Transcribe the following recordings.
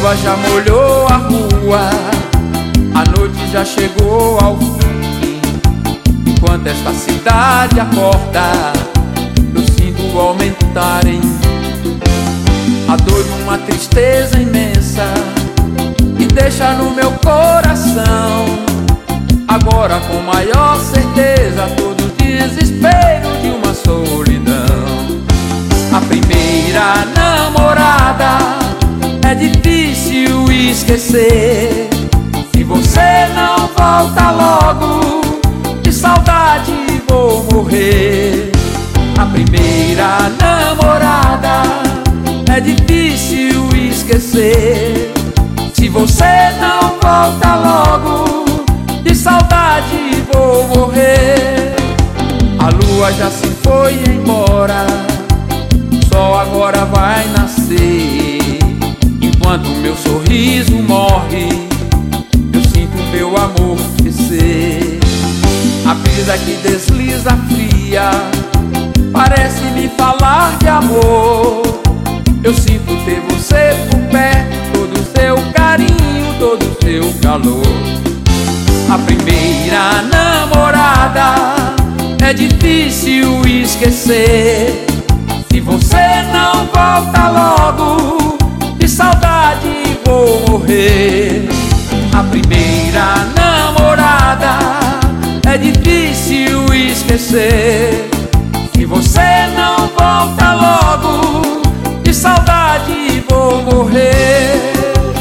chuva já molhou a rua, a noite já chegou ao fim. Enquanto esta cidade acorda, eu sinto aumentar em mim a dor e uma tristeza imensa que deixa no meu coração agora com maior certeza todo o desespero de uma solidão. A primeira namorada é difícil esquecer. Se você não volta logo, de saudade vou morrer. A primeira namorada é difícil esquecer. Se você não volta logo, de saudade vou morrer. A lua já se foi embora, o sol agora vai nascer. Enquanto meu sorriso morre, eu sinto meu amor crescer. A brisa que desliza fria parece me falar de amor. Eu sinto ter você por perto, todo o seu carinho, todo o seu calor. A primeira namorada é difícil esquecer. Se você não volta logo, de saudade vou morrer. A primeira namorada é difícil esquecer. Se você não volta logo, de saudade vou morrer.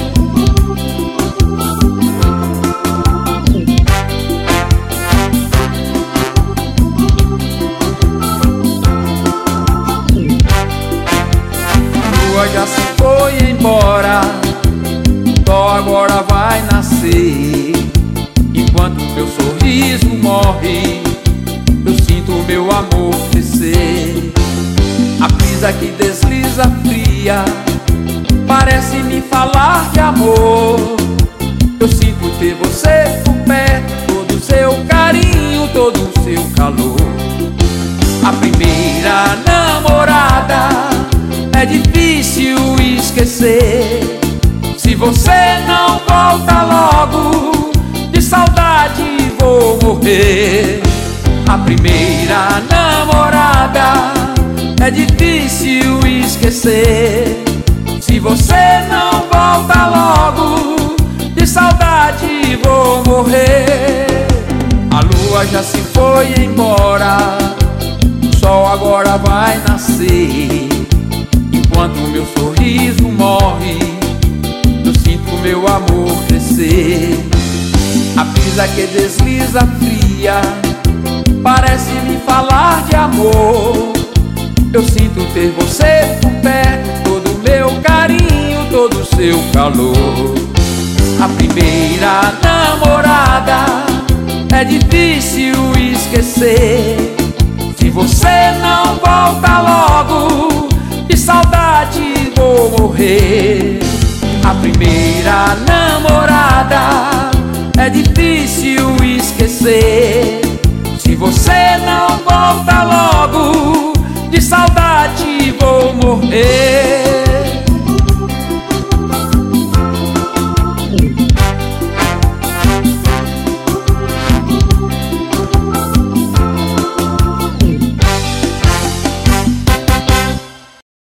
A lua já se foi embora, o sol agora vai nascer. Enquanto meu sorriso morre, eu sinto meu amor crescer. A brisa que desliza fria parece me falar de amor. Eu sinto ter você por perto, todo o seu carinho, todo o seu calor. A primeira namorada é difícil esquecer. Se você não volta logo, de saudade vou morrer. A primeira namorada é difícil esquecer. Se você não volta logo, de saudade vou morrer. A lua já se foi embora, o sol agora vai nascer. Enquanto meu sorriso morre, eu sinto meu amor crescer. A brisa que desliza fria parece me falar de amor. Eu sinto ter você por perto, todo o meu carinho, todo o seu calor. A primeira namorada é difícil esquecer. Se você não volta logo, de saudade vou morrer. A primeira namorada é difícil esquecer. Se você